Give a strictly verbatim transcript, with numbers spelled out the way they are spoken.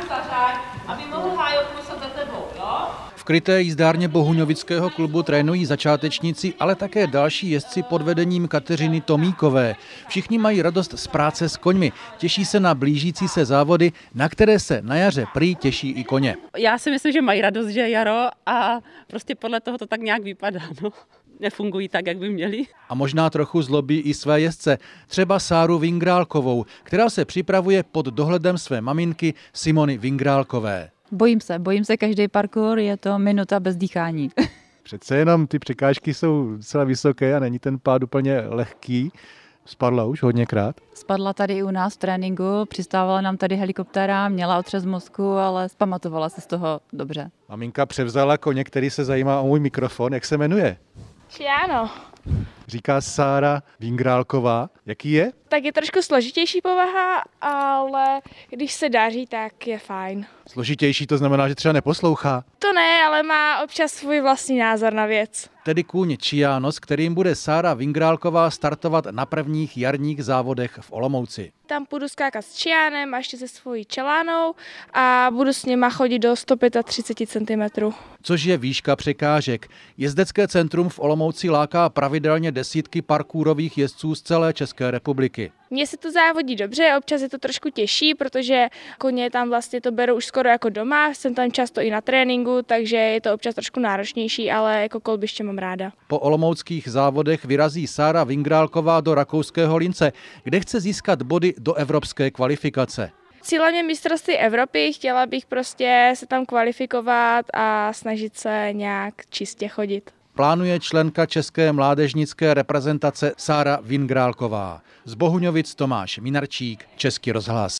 zařáď, aby mohl Hájo kusat za tebou, jo? V kryté jízdárně bohuňovického klubu trénují začátečníci, ale také další jezdci pod vedením Kateřiny Tomíkové. Všichni mají radost z práce s koňmi. Těší se na blížící se závody, na které se na jaře prý těší i koně. Já si myslím, že mají radost, že je jaro a prostě podle toho to tak nějak vypadá. No. Nefungují tak, jak by měli. A možná trochu zlobí i své jezdce, třeba Sáru Vingrálkovou, která se připravuje pod dohledem své maminky Simony Vingrálkové. Bojím se, bojím se každý parkour, je to minuta bez dýchání. Přece jenom ty překážky jsou docela vysoké a není ten pád úplně lehký. Spadla už hodněkrát? Spadla tady i u nás v tréninku, přistávala nám tady helikoptéra, měla otřes mozku, ale zpamatovala se z toho dobře. Maminka převzala koně, který se zajímá o můj mikrofon. Jak se jmenuje? Šiano. Říká Sára Vingrálková. Jaký je? Tak je trošku složitější povaha, ale když se daří, tak je fajn. Složitější to znamená, že třeba neposlouchá? To ne, ale má občas svůj vlastní názor na věc. Tedy kůň Čiano, s kterým bude Sára Vingrálková startovat na prvních jarních závodech v Olomouci. Tam půjdu skákat s Čianem a ještě se svojí čelánou a budu s nima chodit do sto třicet pět centimetrů. Což je výška překážek. Jezdecké centrum v Olomouci láká pravidelně desítky parkourových jezdců z celé České republiky. Mně se to závodí dobře, občas je to trošku těžší, protože koně tam vlastně to berou už skoro jako doma, jsem tam často i na tréninku, takže je to občas trošku náročnější, ale jako kolbiště mám ráda. Po olomouckých závodech vyrazí Sára Vingrálková do rakouského Lince, kde chce získat body do evropské kvalifikace. Cílem je mistrovství Evropy, chtěla bych prostě se tam kvalifikovat a snažit se nějak čistě chodit. Plánuje členka české mládežnické reprezentace Sára Vingrálková. Z Bohuňovic Tomáš Minarčík, Český rozhlas.